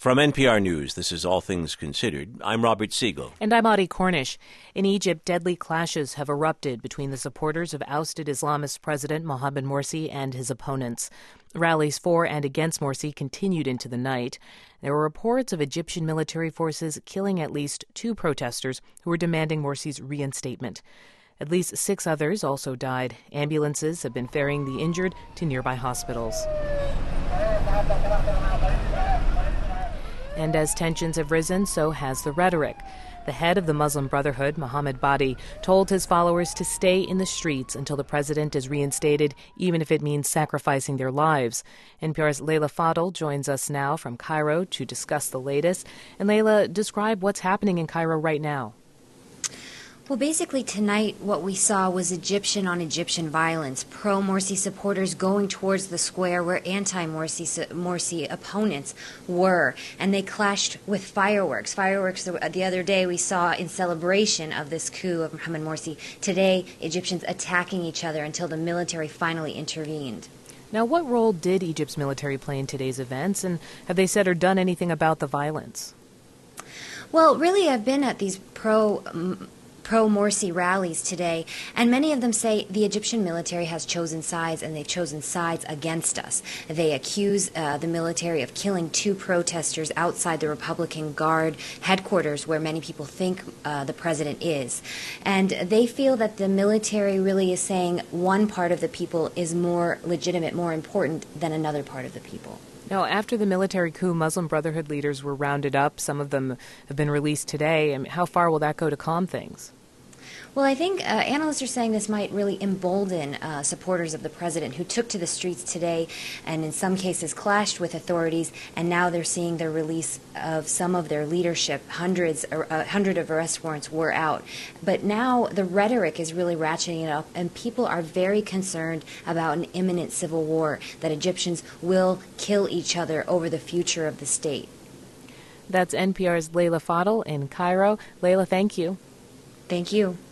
From NPR News, this is All Things Considered. I'm Robert Siegel. And I'm Audie Cornish. In Egypt, deadly clashes have erupted between the supporters of ousted Islamist President Mohamed Morsi and his opponents. Rallies for and against Morsi continued into the night. There were reports of Egyptian military forces killing at least 2 protesters who were demanding Morsi's reinstatement. At least 6 others also died. Ambulances have been ferrying the injured to nearby hospitals. And as tensions have risen, so has the rhetoric. The head of the Muslim Brotherhood, Mohammed Badi, told his followers to stay in the streets until the president is reinstated, even if it means sacrificing their lives. NPR's Leila Fadel joins us now from Cairo to discuss the latest. And Leila, describe what's happening in Cairo right now. Well, basically tonight what we saw was Egyptian-on-Egyptian violence. Pro-Morsi supporters going towards the square where anti-Morsi opponents were, and they clashed with fireworks. Fireworks the other day we saw in celebration of this coup of Mohamed Morsi. Today, Egyptians attacking each other until the military finally intervened. Now, what role did Egypt's military play in today's events, and have they said or done anything about the violence? Well, really, I've been at these pro-Morsi rallies today, and many of them say the Egyptian military has chosen sides, and they've chosen sides against us. They accuse the military of killing 2 protesters outside the Republican Guard headquarters where many people think the president is. And they feel that the military really is saying one part of the people is more legitimate, more important than another part of the people. Now, after the military coup, Muslim Brotherhood leaders were rounded up. Some of them have been released today. How far will that go to calm things? Well, I think analysts are saying this might really embolden supporters of the president who took to the streets today and in some cases clashed with authorities, and now they're seeing the release of some of their leadership. 100 of arrest warrants were out. But now the rhetoric is really ratcheting it up, and people are very concerned about an imminent civil war, that Egyptians will kill each other over the future of the state. That's NPR's Leila Fadel in Cairo. Leila, thank you. Thank you.